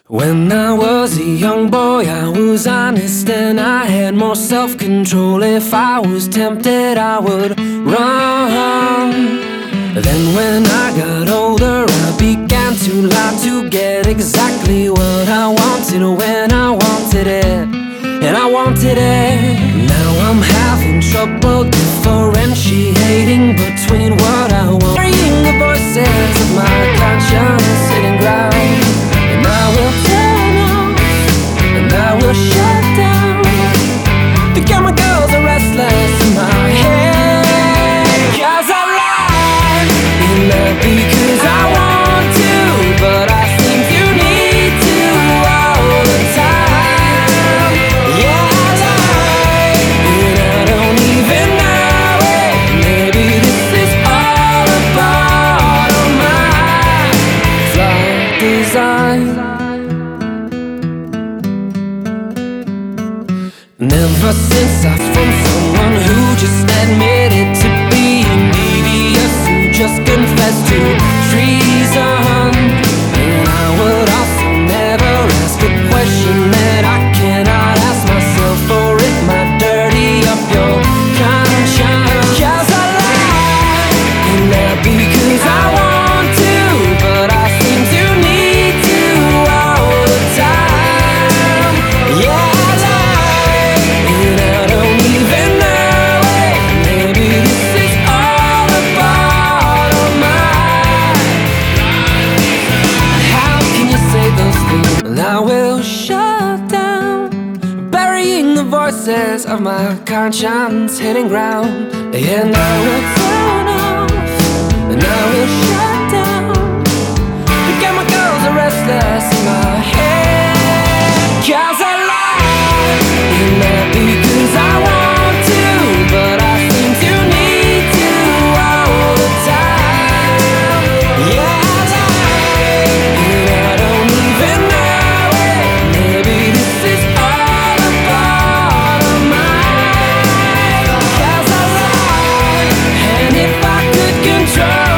When I was a young boy, I was honest and I had more self-control. If I was tempted, I would run. Then when I got older, I began to lie to get exactly what I wanted when I wanted it, and I wanted it. Now I'm having trouble differentiating between what I want. Hearing the voices of my conscience sitting ground, and I will turn off, and I will shut down. The chemicals are restless in my head, 'cause I lie, and not because I want to, but I think you need to all the time. Yeah, I lie, and I don't even know it. Maybe this is all a part of my flawed design. Never since I've from someone who just admitted to being devious, who just confessed to treason. And I would also never ask a question that I cannot ask myself, or it might dirty up your conscience. 'Cause I lie, and not because I want to, but I seem to need to all the time. Yeah, I lie, and I don't even know it. Maybe this is all a part of mine. How can you say those things? And I will shut down, burying the voices of my conscience hitting ground. And I will turn off, and I will